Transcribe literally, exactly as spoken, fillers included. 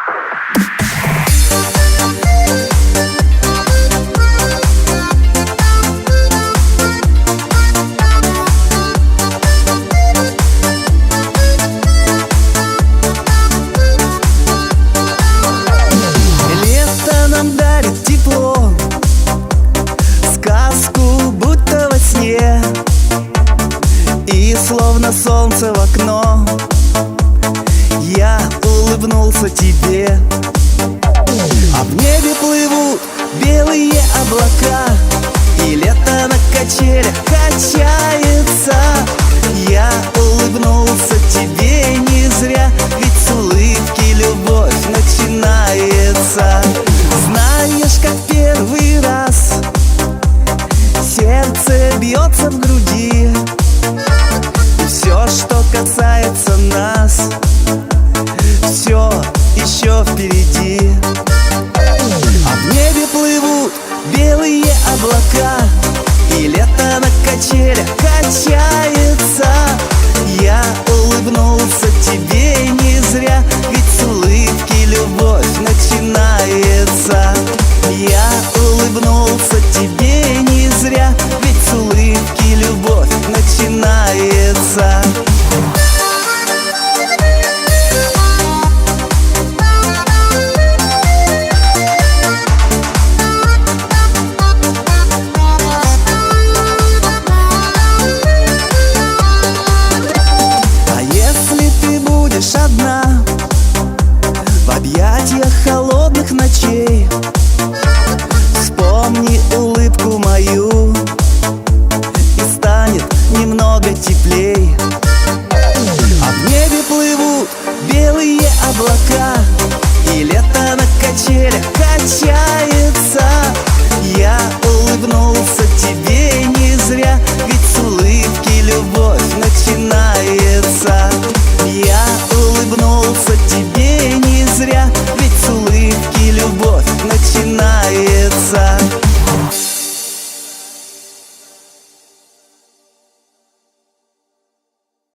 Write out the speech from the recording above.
Лето нам дарит тепло, сказку будто во сне, и словно солнце в окно я улыбнулся тебе. А в небе плывут белые облака, и лето на качелях качается. Я улыбнулся тебе не зря, ведь с улыбки любовь начинается. Знаешь, как первый раз сердце бьется в груди. Все, что касается нас, все еще впереди.